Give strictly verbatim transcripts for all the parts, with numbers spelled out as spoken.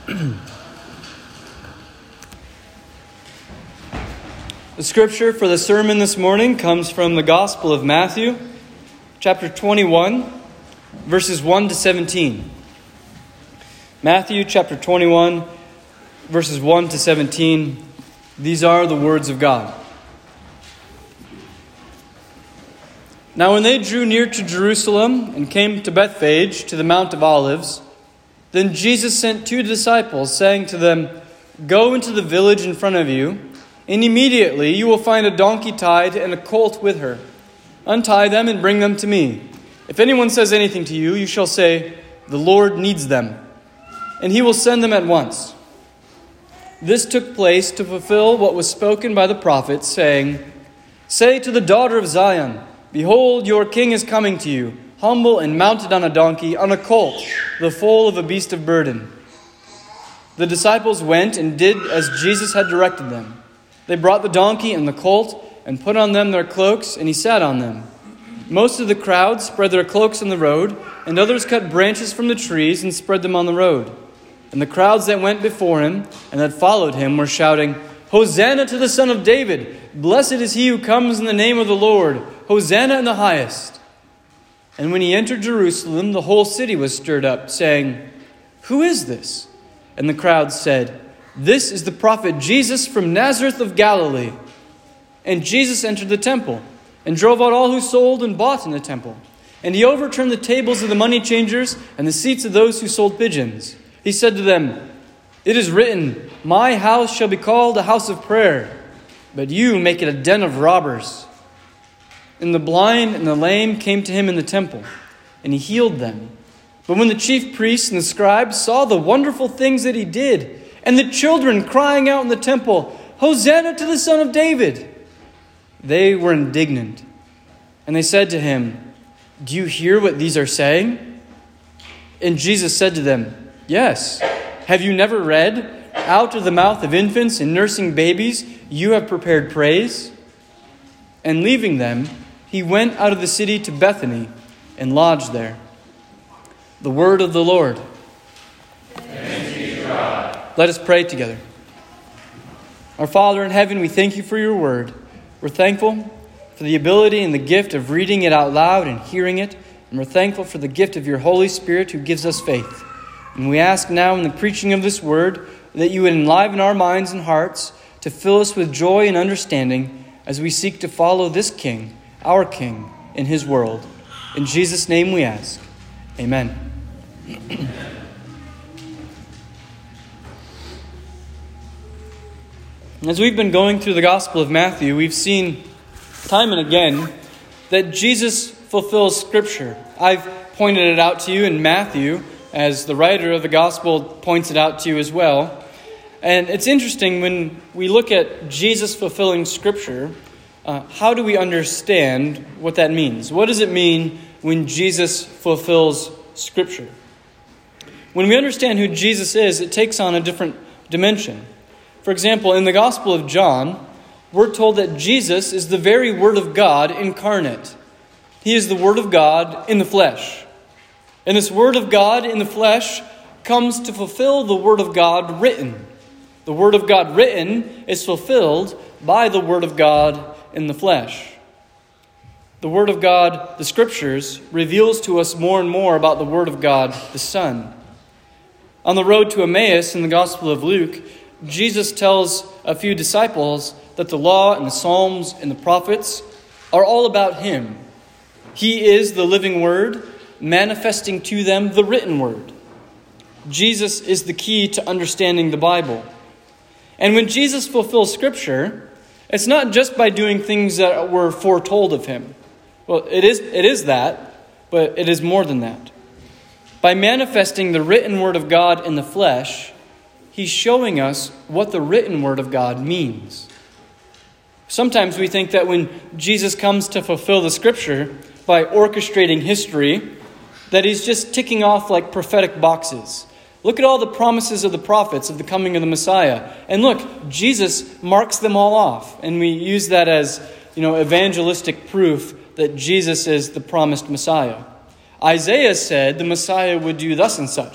The scripture for the sermon this morning comes from the Gospel of Matthew, chapter twenty-one, verses one to seventeen. Matthew chapter twenty-one, verses one to seventeen. These are the words of God. Now when they drew near to Jerusalem and came to Bethphage, to the Mount of Olives, then Jesus sent two disciples, saying to them, "Go into the village in front of you, and immediately you will find a donkey tied and a colt with her. Untie them and bring them to me. If anyone says anything to you, you shall say, 'The Lord needs them,' and he will send them at once." This took place to fulfill what was spoken by the prophet, saying, "Say to the daughter of Zion, Behold, your king is coming to you, humble and mounted on a donkey, on a colt, the foal of a beast of burden." The disciples went and did as Jesus had directed them. They brought the donkey and the colt and put on them their cloaks, and he sat on them. Most of the crowd spread their cloaks on the road, and others cut branches from the trees and spread them on the road. And the crowds that went before him and that followed him were shouting, "Hosanna to the Son of David! Blessed is he who comes in the name of the Lord! Hosanna in the highest!" And when he entered Jerusalem, the whole city was stirred up, saying, "Who is this?" And the crowd said, "This is the prophet Jesus from Nazareth of Galilee." And Jesus entered the temple and drove out all who sold and bought in the temple. And he overturned the tables of the money changers and the seats of those who sold pigeons. He said to them, "It is written, 'My house shall be called a house of prayer,' but you make it a den of robbers." And the blind and the lame came to him in the temple, and he healed them. But when the chief priests and the scribes saw the wonderful things that he did, and the children crying out in the temple, "Hosanna to the Son of David," they were indignant. And they said to him, "Do you hear what these are saying?" And Jesus said to them, "Yes. Have you never read, 'Out of the mouth of infants and nursing babies you have prepared praise'?" And leaving them, he went out of the city to Bethany and lodged there. The word of the Lord. Thanks be to God. Let us pray together. Our Father in heaven, we thank you for your word. We're thankful for the ability and the gift of reading it out loud and hearing it. And we're thankful for the gift of your Holy Spirit who gives us faith. And we ask now in the preaching of this word that you would enliven our minds and hearts to fill us with joy and understanding as we seek to follow this King, our King, in his world. In Jesus' name we ask. Amen. As we've been going through the Gospel of Matthew, we've seen time and again that Jesus fulfills Scripture. I've pointed it out to you in Matthew, as the writer of the Gospel points it out to you as well. And it's interesting when we look at Jesus fulfilling Scripture, uh, how do we understand what that means? What does it mean when Jesus fulfills Scripture? When we understand who Jesus is, it takes on a different dimension. For example, in the Gospel of John, we're told that Jesus is the very Word of God incarnate. He is the Word of God in the flesh. And this Word of God in the flesh comes to fulfill the Word of God written. The Word of God written is fulfilled by the Word of God in the flesh. The Word of God, the Scriptures, reveals to us more and more about the Word of God, the Son. On the road to Emmaus in the Gospel of Luke, Jesus tells a few disciples that the law and the Psalms and the prophets are all about him. He is the living Word, manifesting to them the written Word. Jesus is the key to understanding the Bible. And when Jesus fulfills Scripture, it's not just by doing things that were foretold of him. Well, it is, it is that, but it is more than that. By manifesting the written Word of God in the flesh, he's showing us what the written Word of God means. Sometimes we think that when Jesus comes to fulfill the Scripture by orchestrating history, that he's just ticking off like prophetic boxes. Look at all the promises of the prophets of the coming of the Messiah. And look, Jesus marks them all off. And we use that as, you know, evangelistic proof that Jesus is the promised Messiah. Isaiah said the Messiah would do thus and such.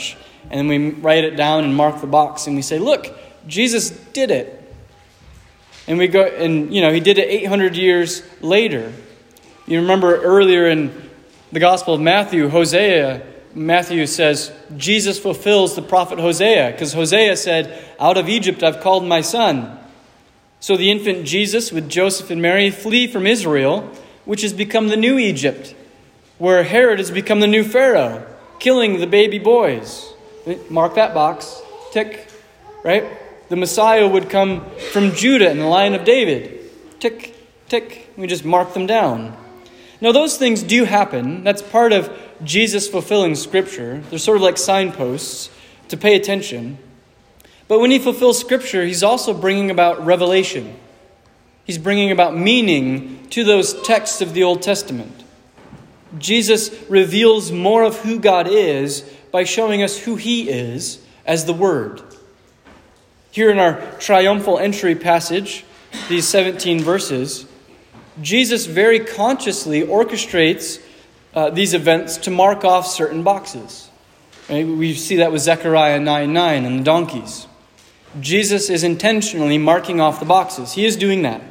and then we write it down and mark the box, and we say, look, Jesus did it. And we go, and you know, he did it eight hundred years later. You remember earlier in the Gospel of Matthew, Hosea, Matthew says, Jesus fulfills the prophet Hosea, because Hosea said, out of Egypt I've called my son. So the infant Jesus with Joseph and Mary flee from Israel, which has become the new Egypt, where Herod has become the new Pharaoh, killing the baby boys. Mark that box. Tick. Right? The Messiah would come from Judah and the Lion of David. Tick, tick. We just mark them down. Now those things do happen. That's part of Jesus fulfilling Scripture. They're sort of like signposts to pay attention. But when he fulfills Scripture, he's also bringing about revelation. He's bringing about meaning to those texts of the Old Testament. Jesus reveals more of who God is by showing us who he is as the Word. Here in our triumphal entry passage, these seventeen verses, Jesus very consciously orchestrates uh, these events to mark off certain boxes. Right? We see that with Zechariah nine nine and the donkeys. Jesus is intentionally marking off the boxes. He is doing that.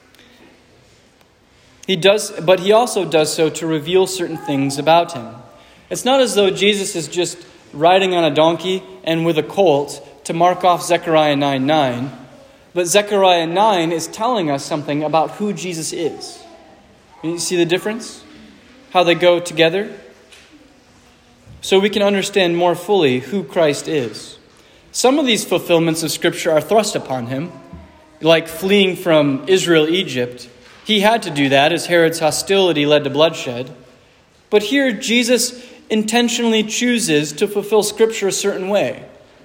He does, but he also does so to reveal certain things about him. It's not as though Jesus is just riding on a donkey and with a colt to mark off Zechariah nine nine. But Zechariah nine is telling us something about who Jesus is. You see the difference? How they go together? So we can understand more fully who Christ is. Some of these fulfillments of Scripture are thrust upon him, like fleeing from Israel, Egypt. He had to do that as Herod's hostility led to bloodshed. But here Jesus intentionally chooses to fulfill Scripture a certain way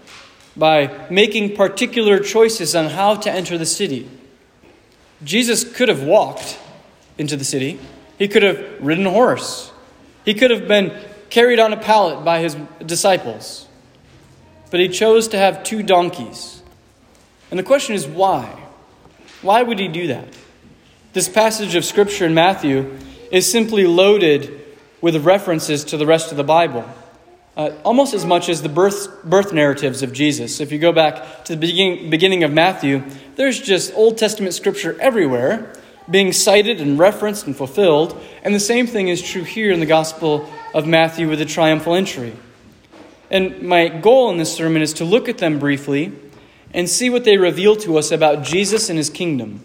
by making particular choices on how to enter the city. Jesus could have walked into the city. He could have ridden a horse. He could have been carried on a pallet by his disciples. But he chose to have two donkeys. And the question is why? Why would he do that? This passage of Scripture in Matthew is simply loaded with references to the rest of the Bible. Uh, almost as much as the birth, birth narratives of Jesus. If you go back to the beginning, beginning of Matthew, there's just Old Testament Scripture everywhere being cited and referenced and fulfilled. And the same thing is true here in the Gospel of Matthew with the triumphal entry. And my goal in this sermon is to look at them briefly and see what they reveal to us about Jesus and his kingdom.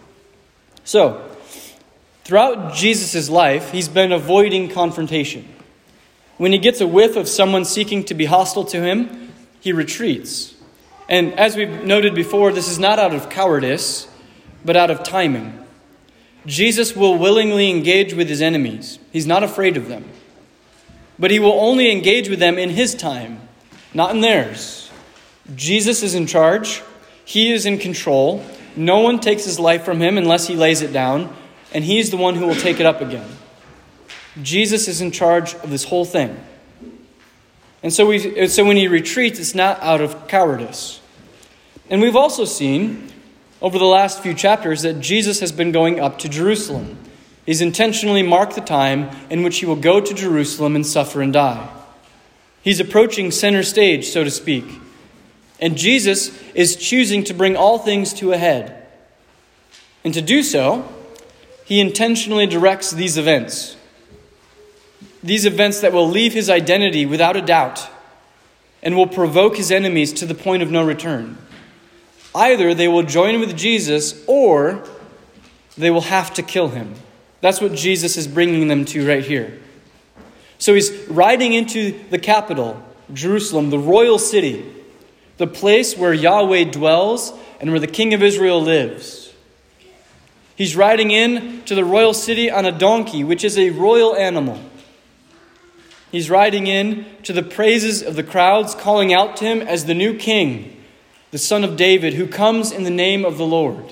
So, throughout Jesus' life, he's been avoiding confrontation. When he gets a whiff of someone seeking to be hostile to him, he retreats. And as we've noted before, this is not out of cowardice, but out of timing. Jesus will willingly engage with his enemies. He's not afraid of them. But he will only engage with them in his time, not in theirs. Jesus is in charge. He is in control. No one takes his life from him unless he lays it down, and he's the one who will take it up again. Jesus is in charge of this whole thing. And so we, so when he retreats, it's not out of cowardice. And we've also seen over the last few chapters that Jesus has been going up to Jerusalem. He's intentionally marked the time in which he will go to Jerusalem and suffer and die. He's approaching center stage, so to speak. And Jesus is choosing to bring all things to a head. And to do so, he intentionally directs these events. These events that will leave his identity without a doubt and will provoke his enemies to the point of no return. Either they will join with Jesus or they will have to kill him. That's what Jesus is bringing them to right here. So he's riding into the capital, Jerusalem, the royal city, the place where Yahweh dwells and where the King of Israel lives. He's riding in to the royal city on a donkey, which is a royal animal. He's riding in to the praises of the crowds, calling out to him as the new king, the Son of David, who comes in the name of the Lord.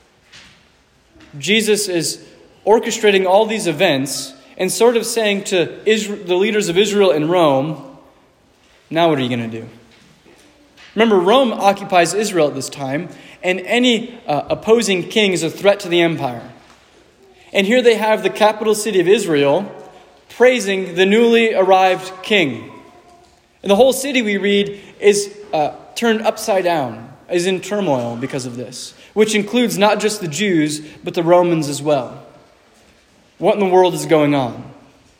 Jesus is orchestrating all these events and sort of saying to Israel, the leaders of Israel and Rome, now what are you going to do? Remember, Rome occupies Israel at this time, and any uh, opposing king is a threat to the empire. And here they have the capital city of Israel praising the newly arrived king. And the whole city, we read, is uh, turned upside down, is in turmoil because of this, which includes not just the Jews, but the Romans as well. What in the world is going on?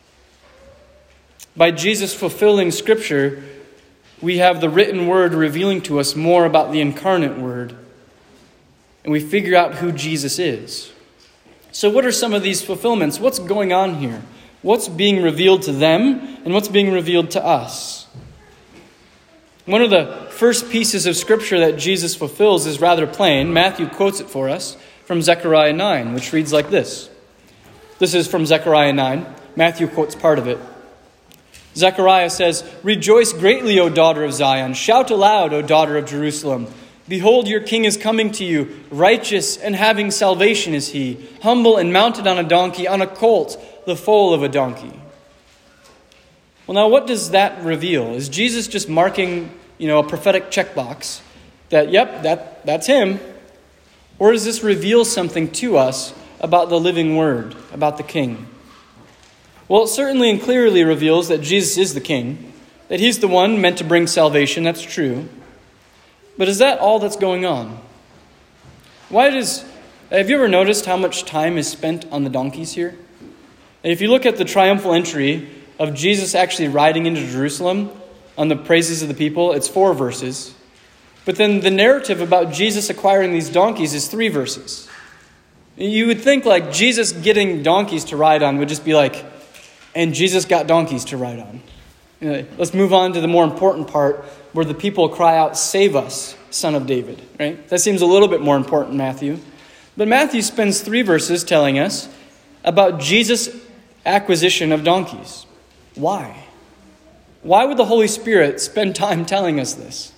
By Jesus fulfilling Scripture, we have the written word revealing to us more about the incarnate word, and we figure out who Jesus is. So what are some of these fulfillments? What's going on here? What's being revealed to them, and what's being revealed to us? One of the first pieces of Scripture that Jesus fulfills is rather plain. Matthew quotes it for us from Zechariah nine, which reads like this. This is from Zechariah nine. Matthew quotes part of it. Zechariah says, "Rejoice greatly, O daughter of Zion. Shout aloud, O daughter of Jerusalem. Behold, your king is coming to you. Righteous and having salvation is he. Humble and mounted on a donkey, on a colt, the foal of a donkey." Well, now what does that reveal? Is Jesus just marking, you know, a prophetic checkbox that, yep, that, that's him? Or does this reveal something to us about the living word, about the king? Well, it certainly and clearly reveals that Jesus is the king, that he's the one meant to bring salvation, that's true. But is that all that's going on? Why does, have you ever noticed how much time is spent on the donkeys here? And if you look at the triumphal entry of Jesus actually riding into Jerusalem on the praises of the people, it's four verses. But then the narrative about Jesus acquiring these donkeys is three verses. You would think like Jesus getting donkeys to ride on would just be like, and Jesus got donkeys to ride on. You know, let's move on to the more important part where the people cry out, "Save us, Son of David." Right? That seems a little bit more important, Matthew. But Matthew spends three verses telling us about Jesus' acquisition of donkeys. Why? Why would the Holy Spirit spend time telling us this?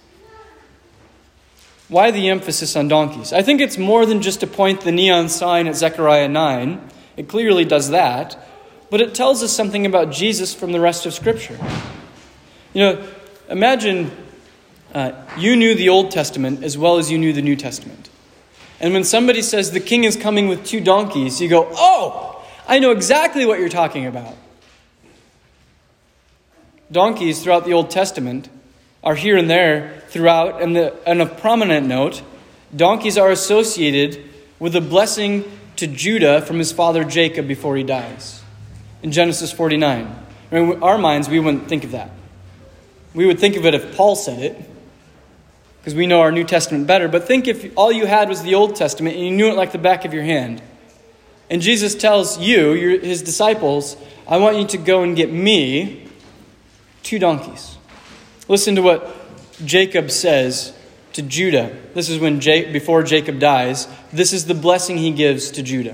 Why the emphasis on donkeys? I think it's more than just to point the neon sign at Zechariah nine. It clearly does that. But it tells us something about Jesus from the rest of Scripture. You know, imagine uh, you knew the Old Testament as well as you knew the New Testament. And when somebody says the king is coming with two donkeys, you go, "Oh, I know exactly what you're talking about." Donkeys throughout the Old Testament are here and there throughout, and, the, and of prominent note, donkeys are associated with a blessing to Judah from his father Jacob before he dies. In Genesis forty-nine. I mean, in our minds, we wouldn't think of that. We would think of it if Paul said it, because we know our New Testament better. But think if all you had was the Old Testament and you knew it like the back of your hand. And Jesus tells you, your, his disciples, "I want you to go and get me two donkeys." Listen to what Jacob says to Judah. This is when J- before Jacob dies. This is the blessing he gives to Judah.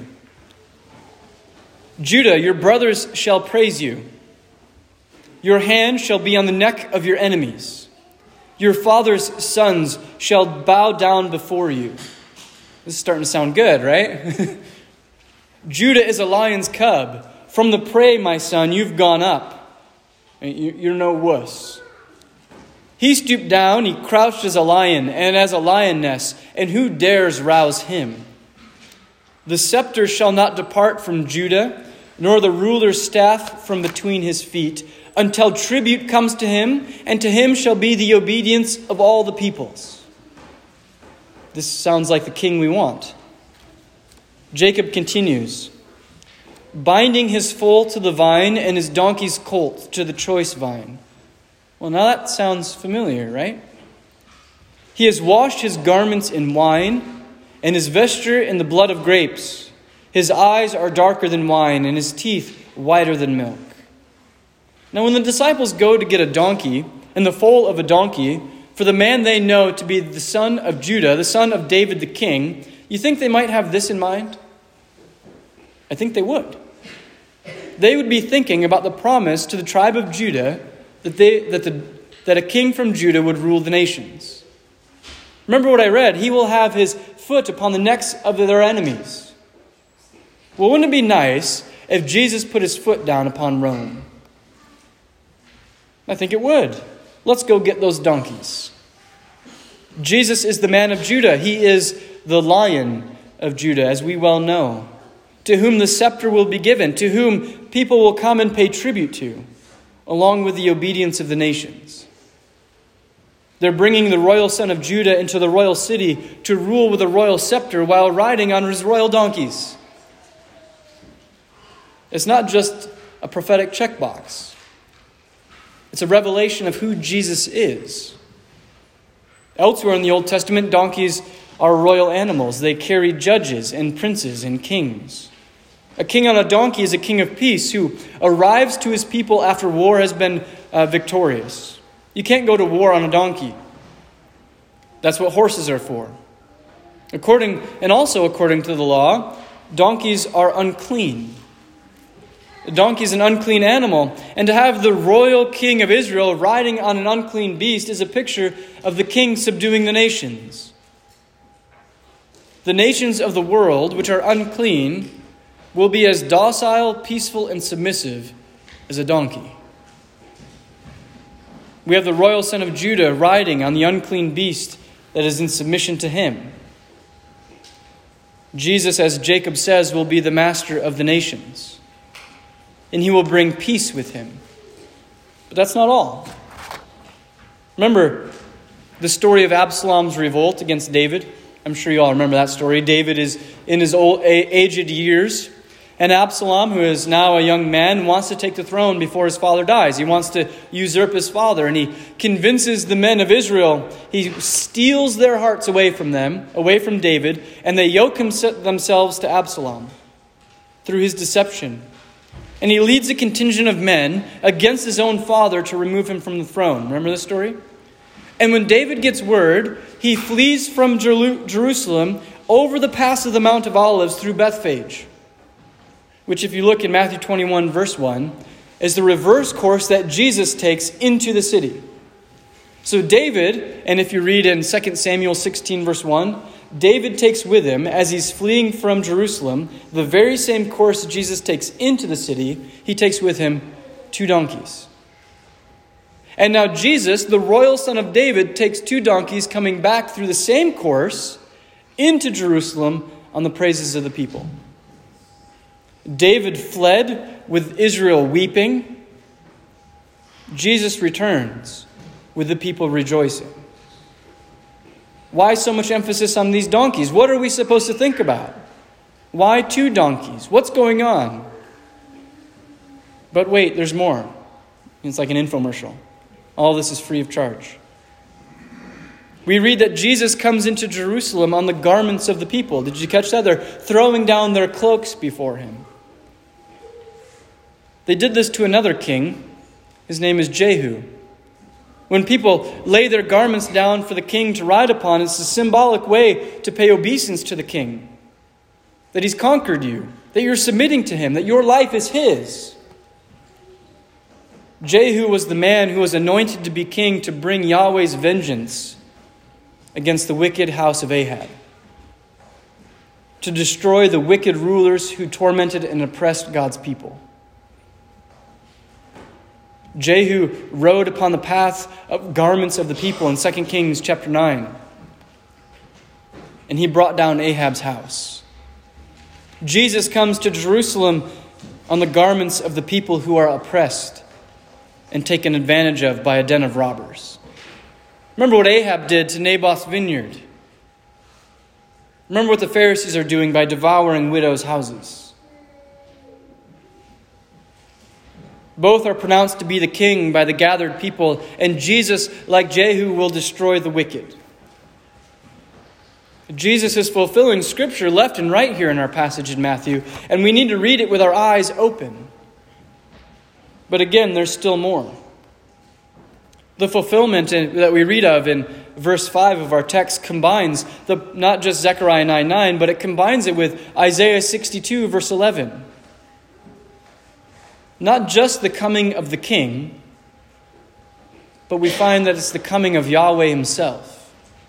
"Judah, your brothers shall praise you. Your hand shall be on the neck of your enemies. Your father's sons shall bow down before you." This is starting to sound good, right? "Judah is a lion's cub. From the prey, my son, you've gone up. You're no wuss. He stooped down, he crouched as a lion and as a lioness, and who dares rouse him? The scepter shall not depart from Judah, nor the ruler's staff from between his feet, until tribute comes to him, and to him shall be the obedience of all the peoples." This sounds like the king we want. Jacob continues, "Binding his foal to the vine and his donkey's colt to the choice vine." Well, now that sounds familiar, right? "He has washed his garments in wine and his vesture in the blood of grapes. His eyes are darker than wine and his teeth whiter than milk." Now, when the disciples go to get a donkey and the foal of a donkey for the man they know to be the son of Judah, the son of David the king, you think they might have this in mind? I think they would. They would be thinking about the promise to the tribe of Judah that they that the that a king from Judah would rule the nations. Remember what I read? He will have his foot upon the necks of their enemies. Well, wouldn't it be nice if Jesus put his foot down upon Rome? I think it would. Let's go get those donkeys. Jesus is the man of Judah. He is the Lion of Judah, as we well know, to whom the scepter will be given, to whom people will come and pay tribute to, along with the obedience of the nations. They're bringing the royal son of Judah into the royal city to rule with a royal scepter while riding on his royal donkeys. It's not just a prophetic checkbox. It's a revelation of who Jesus is. Elsewhere in the Old Testament, donkeys are royal animals. They carry judges and princes and kings. A king on a donkey is a king of peace who arrives to his people after war has been uh, victorious. You can't go to war on a donkey. That's what horses are for. According, and also according to the law, donkeys are unclean. A donkey is an unclean animal, and to have the royal king of Israel riding on an unclean beast is a picture of the king subduing the nations. The nations of the world, which are unclean, will be as docile, peaceful, and submissive as a donkey. We have the royal son of Judah riding on the unclean beast that is in submission to him. Jesus, as Jacob says, will be the master of the nations, and he will bring peace with him. But that's not all. Remember the story of Absalom's revolt against David? I'm sure you all remember that story. David is in his old aged years, and Absalom, who is now a young man, wants to take the throne before his father dies. He wants to usurp his father, and he convinces the men of Israel. He steals their hearts away from them, away from David, and they yoke themselves to Absalom through his deception. And he leads a contingent of men against his own father to remove him from the throne. Remember this story? And when David gets word, he flees from Jer- Jerusalem over the pass of the Mount of Olives through Bethphage, which, if you look in Matthew twenty-one, verse one, is the reverse course that Jesus takes into the city. So David, and if you read in Second Samuel sixteen, verse one, David takes with him, as he's fleeing from Jerusalem, the very same course Jesus takes into the city. He takes with him two donkeys. And now Jesus, the royal son of David, takes two donkeys coming back through the same course into Jerusalem on the praises of the people. David fled with Israel weeping. Jesus returns with the people rejoicing. Why so much emphasis on these donkeys? What are we supposed to think about? Why two donkeys? What's going on? But wait, there's more. It's like an infomercial. All this is free of charge. We read that Jesus comes into Jerusalem on the garments of the people. Did you catch that? They're throwing down their cloaks before him. They did this to another king. His name is Jehu. When people lay their garments down for the king to ride upon, it's a symbolic way to pay obeisance to the king. That he's conquered you, that you're submitting to him, that your life is his. Jehu was the man who was anointed to be king to bring Yahweh's vengeance against the wicked house of Ahab, to destroy the wicked rulers who tormented and oppressed God's people. Jehu rode upon the path of garments of the people in Second Kings chapter nine. And he brought down Ahab's house. Jesus comes to Jerusalem on the garments of the people who are oppressed and taken advantage of by a den of robbers. Remember what Ahab did to Naboth's vineyard. Remember what the Pharisees are doing by devouring widows' houses. Both are pronounced to be the king by the gathered people, and Jesus, like Jehu, will destroy the wicked. Jesus is fulfilling Scripture left and right here in our passage in Matthew, and we need to read it with our eyes open. But again, there's still more. The fulfillment that we read of in verse five of our text combines the not just Zechariah nine nine, but it combines it with Isaiah sixty-two, verse eleven. Not just the coming of the king, but we find that it's the coming of Yahweh himself.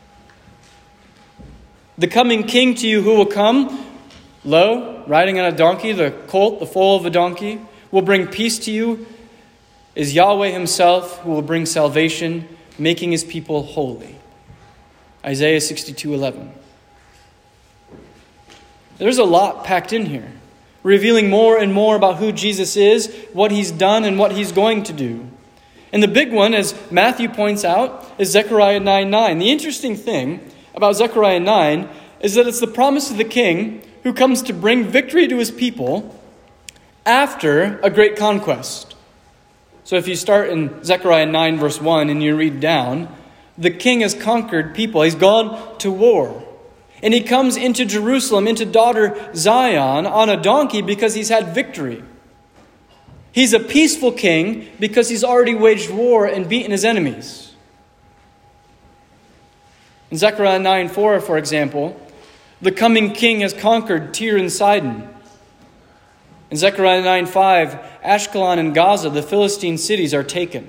The coming king to you who will come, lo, riding on a donkey, the colt, the foal of a donkey, will bring peace to you, is Yahweh himself who will bring salvation, making his people holy. Isaiah sixty-two eleven. There's a lot packed in here, revealing more and more about who Jesus is, what he's done, and what he's going to do. And the big one, as Matthew points out, is Zechariah nine nine. The interesting thing about Zechariah nine is that it's the promise of the king who comes to bring victory to his people after a great conquest. So if you start in Zechariah nine verse one and you read down, the king has conquered people. He's gone to war. And he comes into Jerusalem, into daughter Zion, on a donkey because he's had victory. He's a peaceful king because he's already waged war and beaten his enemies. In Zechariah nine four, for example, the coming king has conquered Tyre and Sidon. In Zechariah nine five, Ashkelon and Gaza, the Philistine cities, are taken.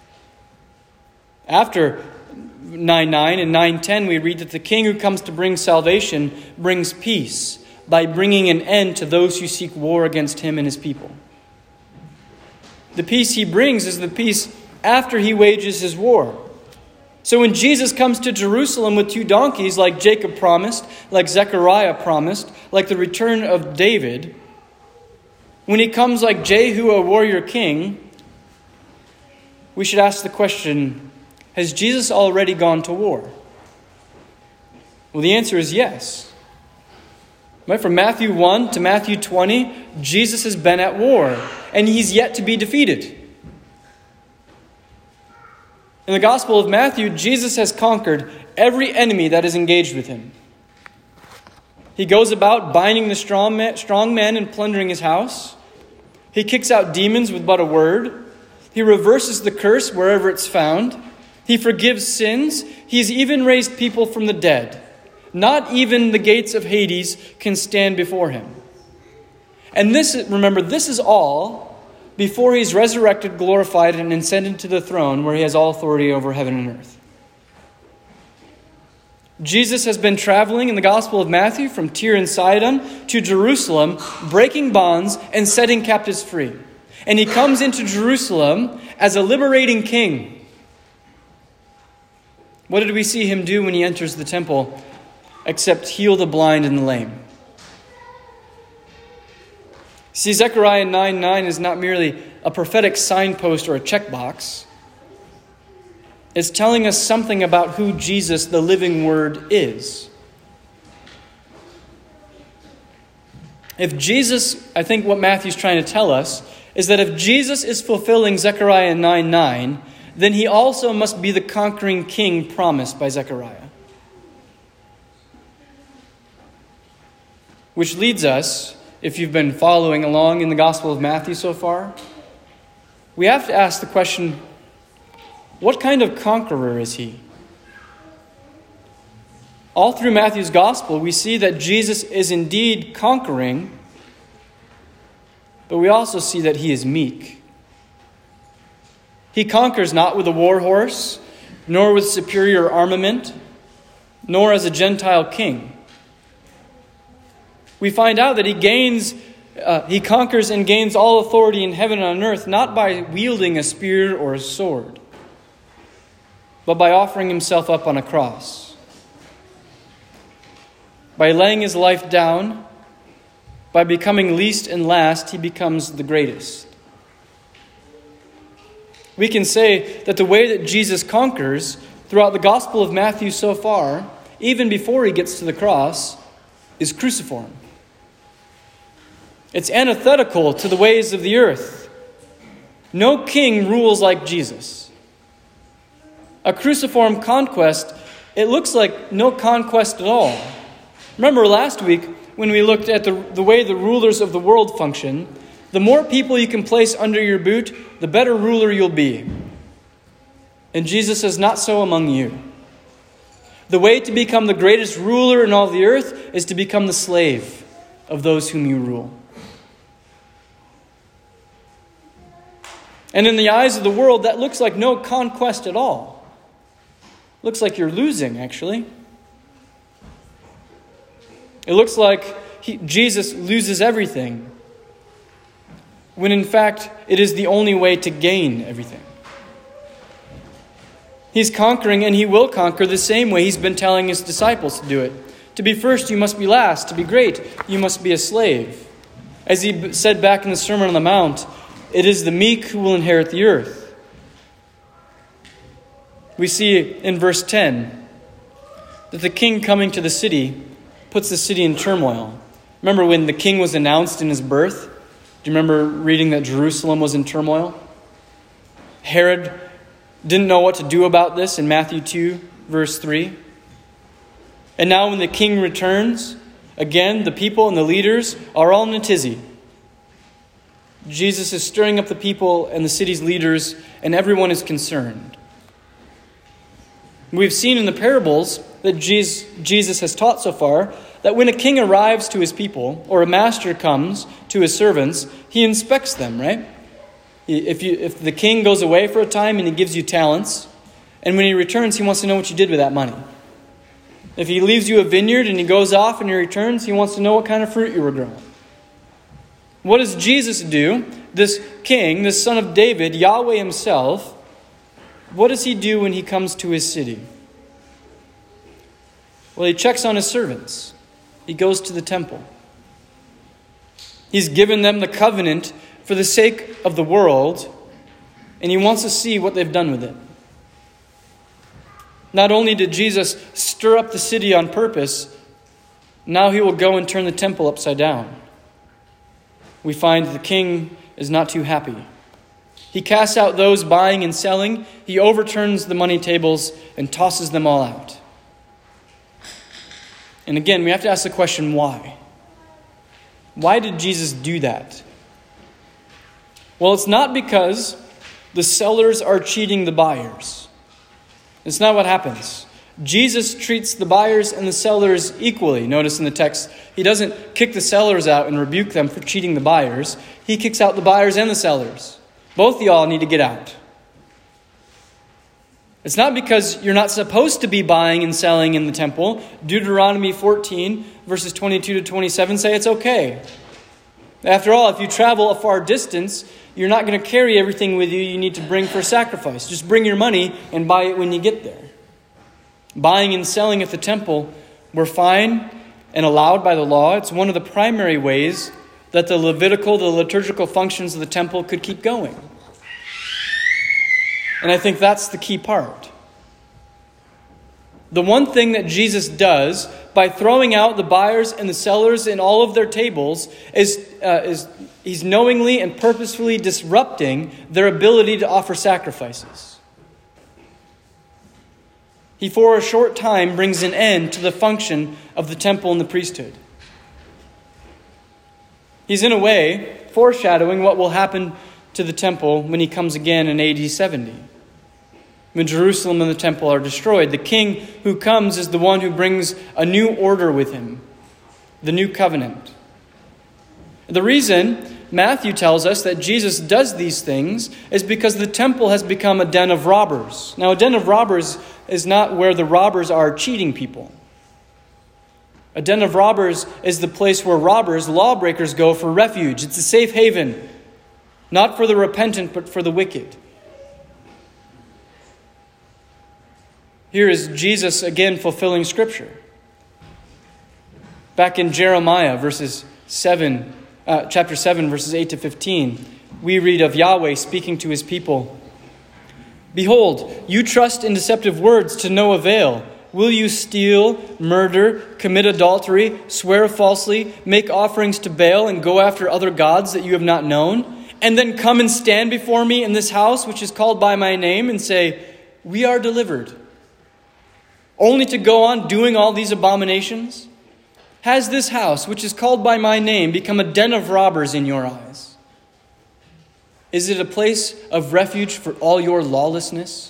After nine nine and nine ten, we read that the king who comes to bring salvation brings peace by bringing an end to those who seek war against him and his people. The peace he brings is the peace after he wages his war. So when Jesus comes to Jerusalem with two donkeys, like Jacob promised, like Zechariah promised, like the return of David, when he comes like Jehu, a warrior king, we should ask the question, has Jesus already gone to war? Well, the answer is yes. Right? From Matthew one to Matthew twenty, Jesus has been at war, and he's yet to be defeated. In the Gospel of Matthew, Jesus has conquered every enemy that is engaged with him. He goes about binding the strong man, strong man and plundering his house. He kicks out demons with but a word. He reverses the curse wherever it's found. He forgives sins. He's even raised people from the dead. Not even the gates of Hades can stand before him. And this, remember, this is all before he's resurrected, glorified, and ascended to the throne where he has all authority over heaven and earth. Jesus has been traveling in the Gospel of Matthew from Tyre and Sidon to Jerusalem, breaking bonds and setting captives free. And he comes into Jerusalem as a liberating king. What did we see him do when he enters the temple except heal the blind and the lame? See, Zechariah nine nine is not merely a prophetic signpost or a checkbox. It's telling us something about who Jesus, the living Word, is. If Jesus, I think what Matthew's trying to tell us is that if Jesus is fulfilling Zechariah nine nine, then he also must be the conquering king promised by Zechariah. Which leads us, if you've been following along in the Gospel of Matthew so far, we have to ask the question, what kind of conqueror is he? All through Matthew's Gospel, we see that Jesus is indeed conquering, but we also see that he is meek. He conquers not with a war horse, nor with superior armament, nor as a Gentile king. We find out that he gains, uh, he conquers and gains all authority in heaven and on earth, not by wielding a spear or a sword, but by offering himself up on a cross. By laying his life down, by becoming least and last, he becomes the greatest. We can say that the way that Jesus conquers throughout the Gospel of Matthew so far, even before he gets to the cross, is cruciform. It's antithetical to the ways of the earth. No king rules like Jesus. A cruciform conquest, it looks like no conquest at all. Remember last week when we looked at the, the way the rulers of the world function, the more people you can place under your boot, the better ruler you'll be. And Jesus says, not so among you. The way to become the greatest ruler in all the earth is to become the slave of those whom you rule. And in the eyes of the world, that looks like no conquest at all. Looks like you're losing, actually. It looks like he, Jesus loses everything, when in fact it is the only way to gain everything. He's conquering, and he will conquer the same way he's been telling his disciples to do it. To be first, you must be last. To be great, you must be a slave. As he said back in the Sermon on the Mount, it is the meek who will inherit the earth. We see in verse ten that the king coming to the city puts the city in turmoil. Remember when the king was announced in his birth? Do you remember reading that Jerusalem was in turmoil? Herod didn't know what to do about this in Matthew two, verse three. And now when the king returns, again, the people and the leaders are all in a tizzy. Jesus is stirring up the people and the city's leaders, and everyone is concerned. We've seen in the parables that Jesus has taught so far that when a king arrives to his people, or a master comes to his servants, he inspects them, right? If you, if the king goes away for a time and he gives you talents, and when he returns, he wants to know what you did with that money. If he leaves you a vineyard and he goes off and he returns, he wants to know what kind of fruit you were growing. What does Jesus do? This king, this son of David, Yahweh himself, what does he do when he comes to his city? Well, he checks on his servants. He goes to the temple. He's given them the covenant for the sake of the world, and he wants to see what they've done with it. Not only did Jesus stir up the city on purpose, now he will go and turn the temple upside down. We find the king is not too happy. He casts out those buying and selling. He overturns the money tables and tosses them all out. And again, we have to ask the question, why? Why did Jesus do that? Well, it's not because the sellers are cheating the buyers. It's not what happens. Jesus treats the buyers and the sellers equally. Notice in the text, he doesn't kick the sellers out and rebuke them for cheating the buyers. He kicks out the buyers and the sellers. Both of y'all need to get out. It's not because you're not supposed to be buying and selling in the temple. Deuteronomy fourteen, verses twenty-two to twenty-seven say it's okay. After all, if you travel a far distance, you're not going to carry everything with you you need to bring for sacrifice. Just bring your money and buy it when you get there. Buying and selling at the temple were fine and allowed by the law. It's one of the primary ways that the Levitical, the liturgical functions of the temple could keep going. And I think that's the key part. The one thing that Jesus does by throwing out the buyers and the sellers in all of their tables is, uh, is he's knowingly and purposefully disrupting their ability to offer sacrifices. He, for a short time, brings an end to the function of the temple and the priesthood. He's, in a way, foreshadowing what will happen to the temple when he comes again in A D seventy. When Jerusalem and the temple are destroyed, the king who comes is the one who brings a new order with him, the new covenant. The reason Matthew tells us that Jesus does these things is because the temple has become a den of robbers. Now, a den of robbers is not where the robbers are cheating people. A den of robbers is the place where robbers, lawbreakers, go for refuge. It's a safe haven, not for the repentant, but for the wicked. Here is Jesus again fulfilling Scripture. Back in Jeremiah, verses seven, uh, chapter seven, verses eight to fifteen, we read of Yahweh speaking to his people. Behold, you trust in deceptive words to no avail. Will you steal, murder, commit adultery, swear falsely, make offerings to Baal, and go after other gods that you have not known? And then come and stand before me in this house, which is called by my name, and say, we are delivered. Only to go on doing all these abominations? Has this house, which is called by my name, become a den of robbers in your eyes? Is it a place of refuge for all your lawlessness?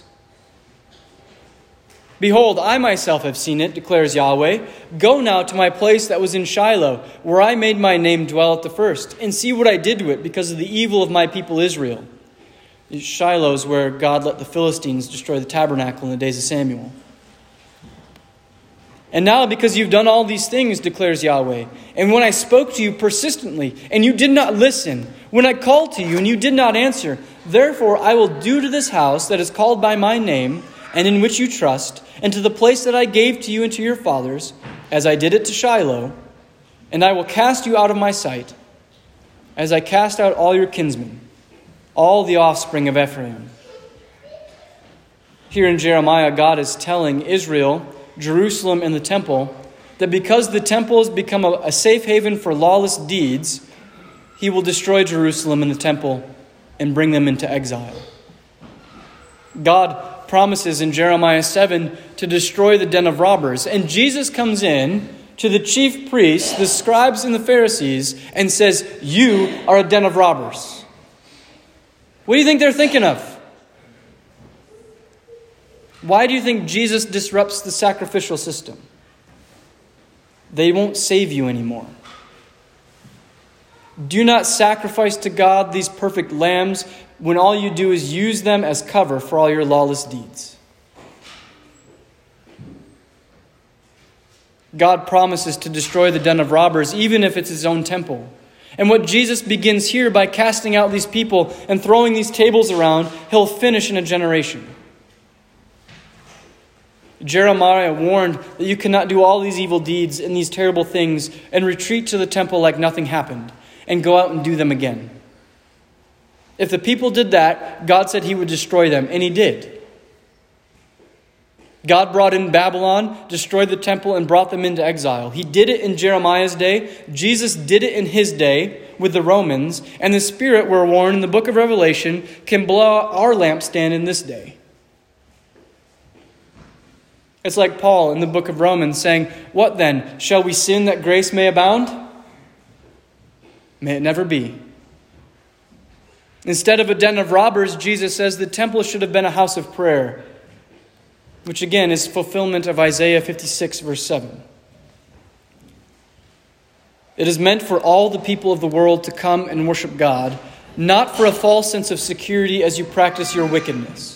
Behold, I myself have seen it, declares Yahweh. Go now to my place that was in Shiloh, where I made my name dwell at the first, and see what I did to it because of the evil of my people Israel. Shiloh is where God let the Philistines destroy the tabernacle in the days of Samuel. And now because you've done all these things, declares Yahweh, and when I spoke to you persistently, and you did not listen, when I called to you and you did not answer, therefore I will do to this house that is called by my name, and in which you trust, and to the place that I gave to you and to your fathers, as I did it to Shiloh, and I will cast you out of my sight, as I cast out all your kinsmen, all the offspring of Ephraim. Here in Jeremiah, God is telling Israel, Jerusalem, and the temple that because the temple has become a, a safe haven for lawless deeds, he will destroy Jerusalem and the temple and bring them into exile. God promises in Jeremiah seven to destroy the den of robbers. And Jesus comes in to the chief priests, the scribes and the Pharisees, and says, "You are a den of robbers." What do you think they're thinking of? Why do you think Jesus disrupts the sacrificial system? They won't save you anymore. Do not sacrifice to God these perfect lambs when all you do is use them as cover for all your lawless deeds. God promises to destroy the den of robbers, even if it's his own temple. And what Jesus begins here by casting out these people and throwing these tables around, he'll finish in a generation. Jeremiah warned that you cannot do all these evil deeds and these terrible things and retreat to the temple like nothing happened and go out and do them again. If the people did that, God said he would destroy them, and he did. God brought in Babylon, destroyed the temple, and brought them into exile. He did it in Jeremiah's day. Jesus did it in his day with the Romans. And the Spirit, we're warned in the book of Revelation, can blow out our lampstand in this day. It's like Paul in the book of Romans saying, "What then? Shall we sin that grace may abound? May it never be." Instead of a den of robbers, Jesus says the temple should have been a house of prayer, which again is fulfillment of Isaiah fifty-six, verse seven. It is meant for all the people of the world to come and worship God, not for a false sense of security as you practice your wickedness.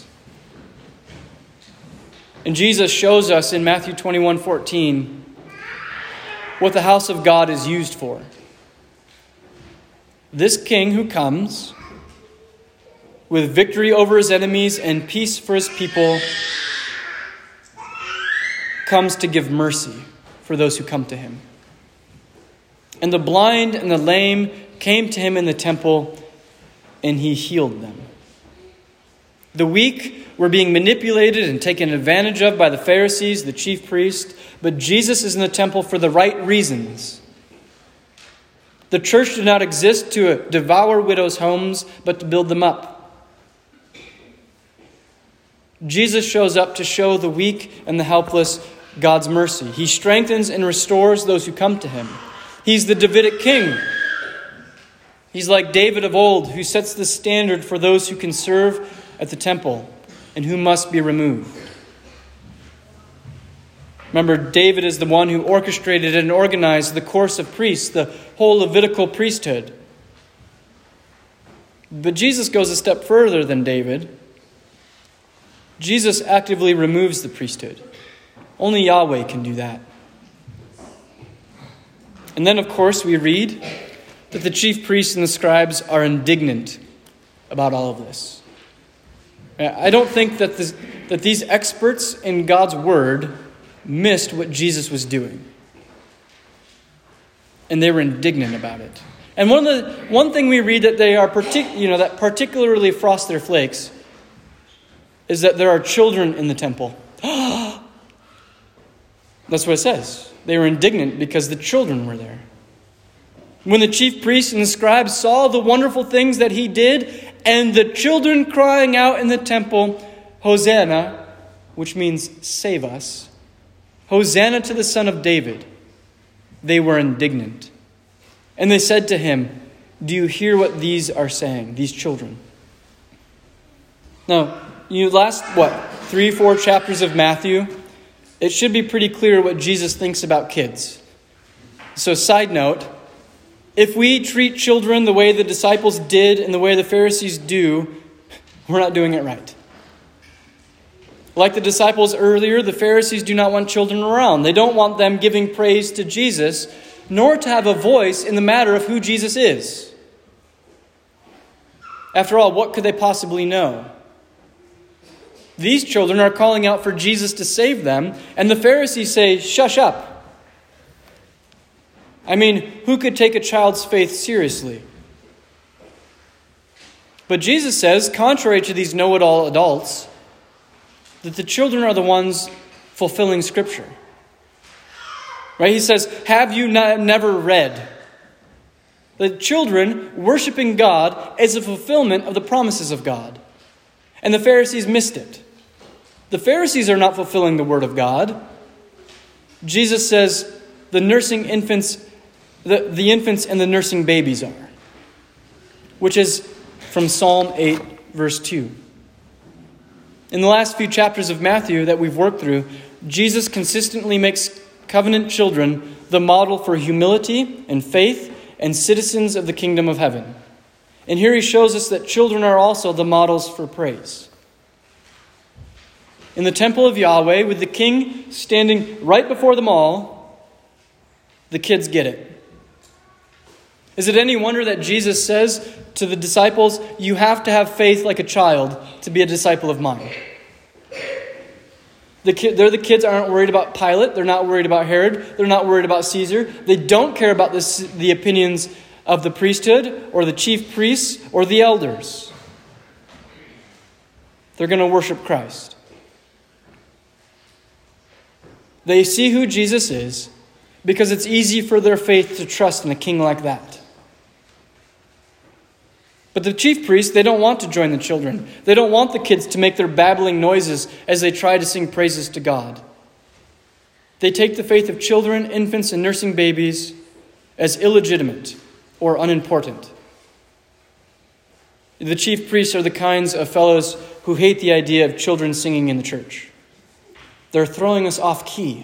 And Jesus shows us in Matthew twenty-one fourteen what the house of God is used for. This king who comes with victory over his enemies and peace for his people comes to give mercy for those who come to him. And the blind and the lame came to him in the temple, and he healed them. The weak were being manipulated and taken advantage of by the Pharisees, the chief priest, but Jesus is in the temple for the right reasons. The church did not exist to devour widows' homes, but to build them up. Jesus shows up to show the weak and the helpless God's mercy. He strengthens and restores those who come to him. He's the Davidic king. He's like David of old, who sets the standard for those who can serve at the temple and who must be removed. Remember, David is the one who orchestrated and organized the course of priests, the whole Levitical priesthood. But Jesus goes a step further than David. Jesus actively removes the priesthood. Only Yahweh can do that. And then, of course, we read that the chief priests and the scribes are indignant about all of this. I don't think that this, that these experts in God's word missed what Jesus was doing. And they were indignant about it. And one of the one thing we read that they are partic- you know that particularly frost their flakes is that there are children in the temple. That's what it says. They were indignant because the children were there. When the chief priests and the scribes saw the wonderful things that he did, and the children crying out in the temple, "Hosanna," which means save us, "Hosanna to the Son of David," they were indignant. And they said to him, "Do you hear what these are saying, these children?" Now, you last, what, three, four chapters of Matthew, it should be pretty clear what Jesus thinks about kids. So, side note, if we treat children the way the disciples did and the way the Pharisees do, we're not doing it right. Like the disciples earlier, the Pharisees do not want children around. They don't want them giving praise to Jesus, nor to have a voice in the matter of who Jesus is. After all, what could they possibly know? These children are calling out for Jesus to save them, and the Pharisees say, "Shush up." I mean, who could take a child's faith seriously? But Jesus says, contrary to these know-it-all adults, that the children are the ones fulfilling Scripture. Right? He says, have you not, never read? The children worshiping God is a fulfillment of the promises of God. And the Pharisees missed it. The Pharisees are not fulfilling the word of God. Jesus says the nursing infants, the, the infants and the nursing babies are. Which is from Psalm eight, verse two. In the last few chapters of Matthew that we've worked through, Jesus consistently makes covenant children the model for humility and faith and citizens of the kingdom of heaven. And here he shows us that children are also the models for praise. In the temple of Yahweh, with the king standing right before them all, the kids get it. Is it any wonder that Jesus says to the disciples, you have to have faith like a child to be a disciple of mine? The kid, they're the kids aren't worried about Pilate. They're not worried about Herod. They're not worried about Caesar. They don't care about this, the opinions of the priesthood or the chief priests or the elders. They're going to worship Christ. They see who Jesus is because it's easy for their faith to trust in a king like that. But the chief priests, they don't want to join the children. They don't want the kids to make their babbling noises as they try to sing praises to God. They take the faith of children, infants, and nursing babies as illegitimate or unimportant. The chief priests are the kinds of fellows who hate the idea of children singing in the church. They're throwing us off key.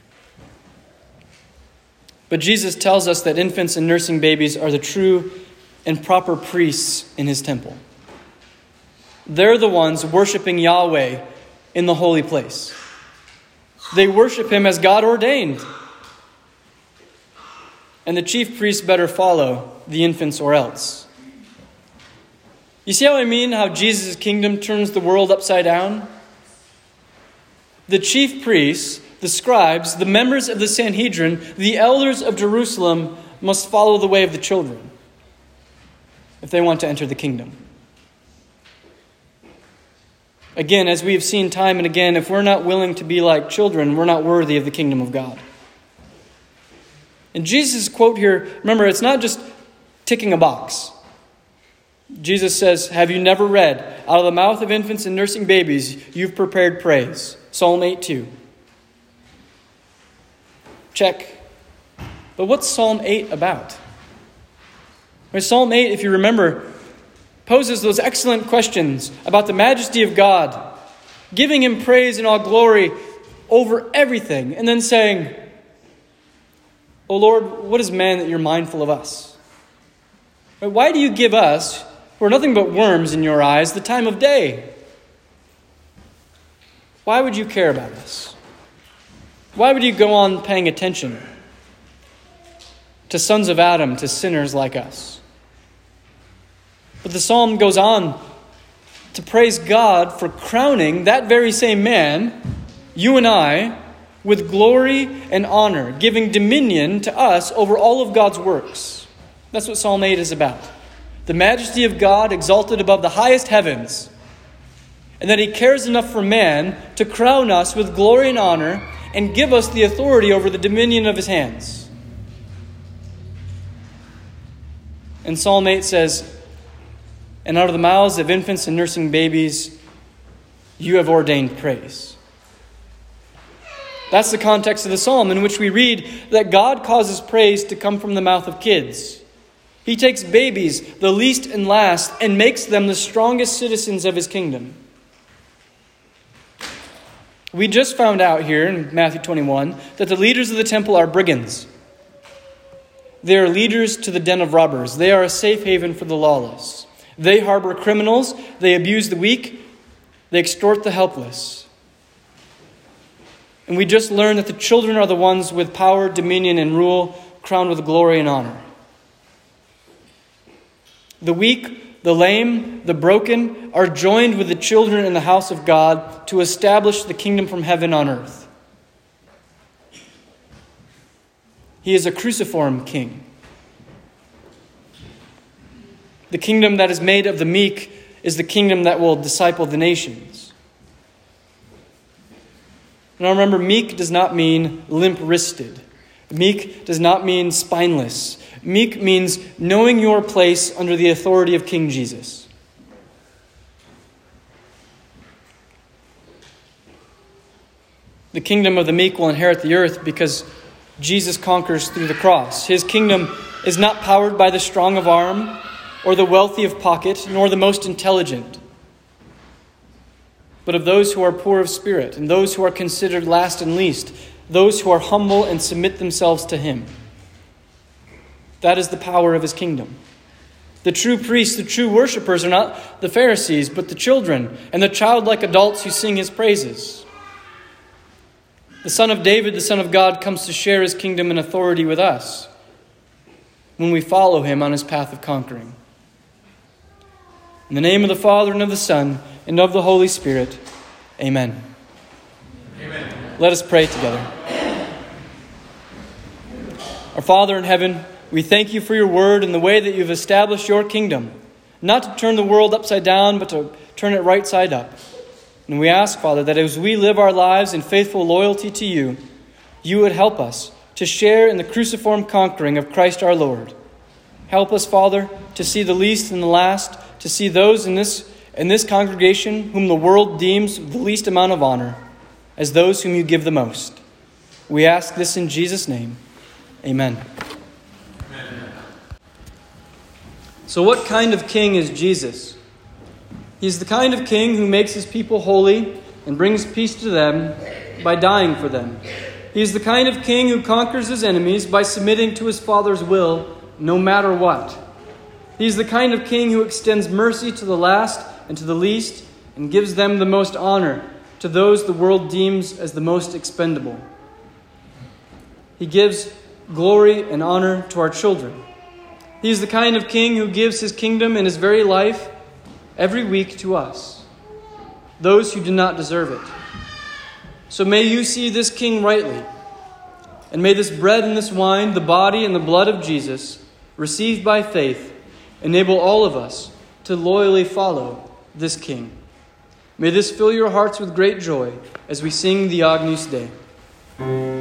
But Jesus tells us that infants and nursing babies are the true and proper priests in his temple. They're the ones worshiping Yahweh in the holy place. They worship him as God ordained. And the chief priests better follow the infants or else. You see how I mean how Jesus' kingdom turns the world upside down? The chief priests, the scribes, the members of the Sanhedrin, the elders of Jerusalem must follow the way of the children if they want to enter the kingdom. Again, as we have seen time and again, if we're not willing to be like children, we're not worthy of the kingdom of God. And Jesus' quote here, remember, it's not just ticking a box. Jesus says, have you never read, out of the mouth of infants and nursing babies, you've prepared praise. Psalm eight two. Check. But what's Psalm eight about? Psalm eight, if you remember, poses those excellent questions about the majesty of God, giving him praise and all glory over everything, and then saying, O Lord, what is man that you're mindful of us? Why do you give us, who are nothing but worms in your eyes, the time of day? Why would you care about us? Why would you go on paying attention to sons of Adam, to sinners like us? But the psalm goes on to praise God for crowning that very same man, you and I, with glory and honor, giving dominion to us over all of God's works. That's what Psalm eight is about. The majesty of God exalted above the highest heavens, and that he cares enough for man to crown us with glory and honor and give us the authority over the dominion of his hands. And Psalm eight says, and out of the mouths of infants and nursing babies, you have ordained praise. That's the context of the psalm in which we read that God causes praise to come from the mouth of kids. He takes babies, the least and last, and makes them the strongest citizens of his kingdom. We just found out here in Matthew twenty-one that the leaders of the temple are brigands. They are leaders to the den of robbers. They are a safe haven for the lawless. They harbor criminals. They abuse the weak. They extort the helpless. And we just learned that the children are the ones with power, dominion, and rule, crowned with glory and honor. The weak, the lame, the broken are joined with the children in the house of God to establish the kingdom from heaven on earth. He is a cruciform king. The kingdom that is made of the meek is the kingdom that will disciple the nations. Now remember, meek does not mean limp-wristed. Meek does not mean spineless. Meek means knowing your place under the authority of King Jesus. The kingdom of the meek will inherit the earth because Jesus conquers through the cross. His kingdom is not powered by the strong of arm or the wealthy of pocket, nor the most intelligent, but of those who are poor of spirit and those who are considered last and least, those who are humble and submit themselves to him. That is the power of his kingdom. The true priests, the true worshipers are not the Pharisees, but the children and the childlike adults who sing his praises. The Son of David, the Son of God, comes to share his kingdom and authority with us when we follow him on his path of conquering. In the name of the Father, and of the Son, and of the Holy Spirit, amen. Amen. Let us pray together. Our Father in heaven, we thank you for your word and the way that you've established your kingdom, not to turn the world upside down, but to turn it right side up. And we ask, Father, that as we live our lives in faithful loyalty to you, you would help us to share in the cruciform conquering of Christ our Lord. Help us, Father, to see the least and the last, to see those in this, in this congregation whom the world deems the least amount of honor, as those whom you give the most. We ask this in Jesus' name. Amen. Amen. So what kind of king is Jesus? He's the kind of king who makes his people holy and brings peace to them by dying for them. He is the kind of king who conquers his enemies by submitting to his Father's will no matter what. He is the kind of king who extends mercy to the last and to the least and gives them the most honor to those the world deems as the most expendable. He gives glory and honor to our children. He is the kind of king who gives his kingdom and his very life every week to us, those who do not deserve it. So may you see this king rightly, and may this bread and this wine, the body and the blood of Jesus, received by faith, enable all of us to loyally follow this king. May this fill your hearts with great joy as we sing the Agnus Dei.